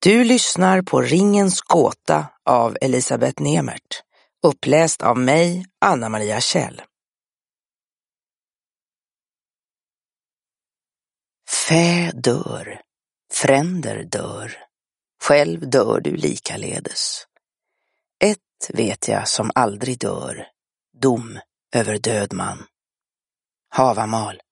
Du lyssnar på Ringens gåta av Elisabeth Nemert, uppläst av mig, Anna-Maria Kjell. Fä dör, fränder dör, själv dör du likaledes. Ett vet jag som aldrig dör, dom över död man. Havamal.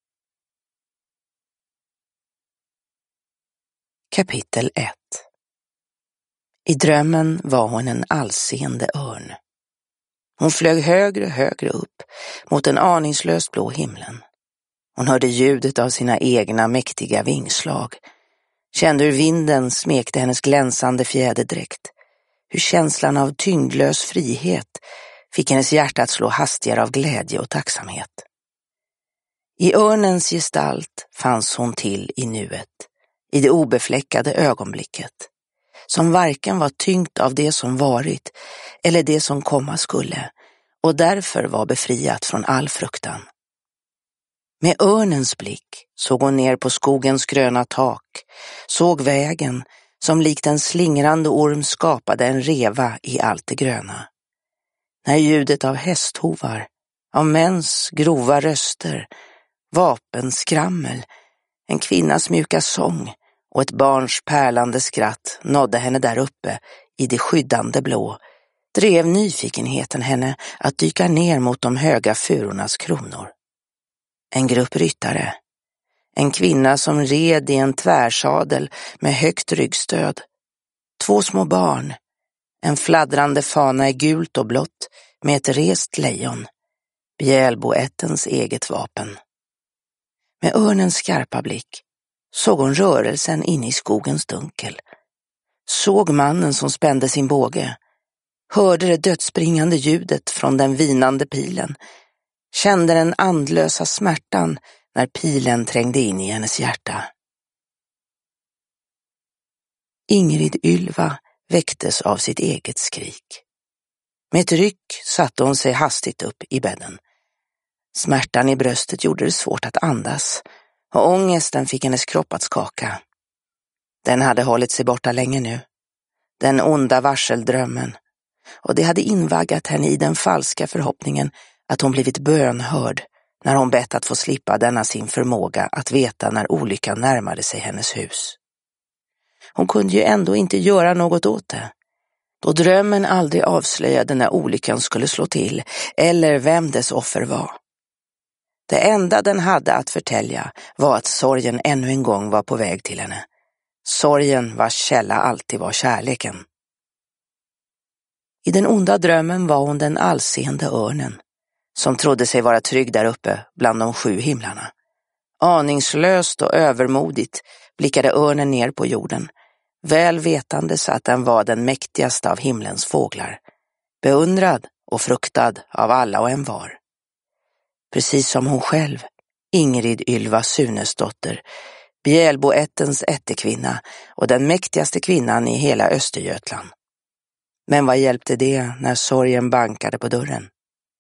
Kapitel 1. I drömmen var hon en allseende örn. Hon flög högre upp mot den aningslöst blå himlen. Hon hörde ljudet av sina egna mäktiga vingslag, kände hur vinden smekte hennes glänsande fjäderdräkt, hur känslan av tyngdlös frihet fick hennes hjärta att slå hastigare av glädje och tacksamhet. I örnens gestalt fanns hon till i nuet, i det obefläckade ögonblicket, som varken var tyngt av det som varit eller det som komma skulle, och därför var befriat från all fruktan. Med örnens blick såg hon ner på skogens gröna tak, såg vägen som likt en slingrande orm skapade en reva i allt det gröna. När ljudet av hästhovar, av mäns grova röster, vapenskrammel, en kvinnas mjuka sång och ett barns pärlande skratt nådde henne där uppe i det skyddande blå, drev nyfikenheten henne att dyka ner mot de höga furornas kronor. En grupp ryttare, en kvinna som red i en tvärsadel med högt ryggstöd, 2 små barn, en fladdrande fana i gult och blått med ett rest lejon, bjälboättens eget vapen. Med örnens skarpa blick såg hon rörelsen inne i skogens dunkel, såg mannen som spände sin båge, hörde det dödsbringande ljudet från den vinande pilen, kände den andlösa smärtan när pilen trängde in i hennes hjärta. Ingrid Ylva väcktes av sitt eget skrik. Med ett ryck satte hon sig hastigt upp i bädden. Smärtan i bröstet gjorde det svårt att andas, och ångesten fick hennes kropp att skaka. Den hade hållit sig borta länge nu, den onda varseldrömmen, och det hade invaggat henne i den falska förhoppningen att hon blivit bönhörd när hon bett att få slippa denna sin förmåga att veta när olyckan närmade sig hennes hus. Hon kunde ju ändå inte göra något åt det, då drömmen aldrig avslöjade när olyckan skulle slå till eller vem dess offer var. Det enda den hade att förtälja var att sorgen ännu en gång var på väg till henne. Sorgen vars källa alltid var kärleken. I den onda drömmen var hon den allseende örnen, som trodde sig vara trygg där uppe bland de 7 himlarna. Aningslöst och övermodigt blickade örnen ner på jorden, väl vetandes att den var den mäktigaste av himlens fåglar, beundrad och fruktad av alla och envar. Precis som hon själv, Ingrid Ylva Sunesdotter, bjälboättens ättekvinna och den mäktigaste kvinnan i hela Östergötland. Men vad hjälpte det när sorgen bankade på dörren?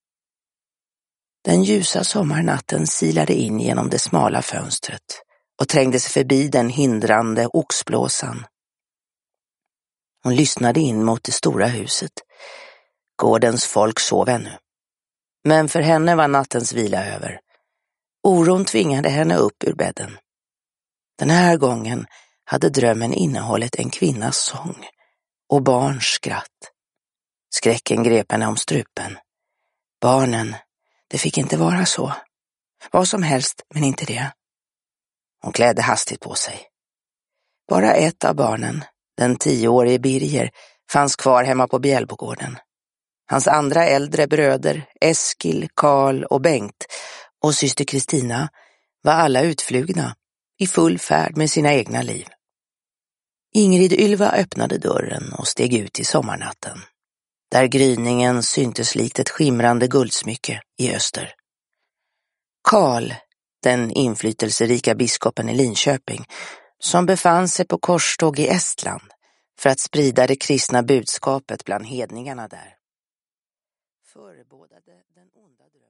Den ljusa sommarnatten silade in genom det smala fönstret och trängde sig förbi den hindrande oxblåsan. Hon lyssnade in mot det stora huset. Gårdens folk sov ännu. Men för henne var nattens vila över. Oron tvingade henne upp ur bädden. Den här gången hade drömmen innehållit en kvinnas sång och barns skratt. Skräcken grep henne om strupen. Barnen, det fick inte vara så. Vad som helst, men inte det. Hon klädde hastigt på sig. Bara ett av barnen, den 10-årige Birger, fanns kvar hemma på Bjälbogården. Hans andra äldre bröder, Eskil, Karl och Bengt och syster Kristina, var alla utflugna, i full färd med sina egna liv. Ingrid Ylva öppnade dörren och steg ut i sommarnatten, där gryningen syntes likt ett skimrande guldsmycke i öster. Karl, den inflytelserika biskopen i Linköping, som befann sig på korståg i Estland för att sprida det kristna budskapet bland hedningarna där, förebådade den onda drömmen.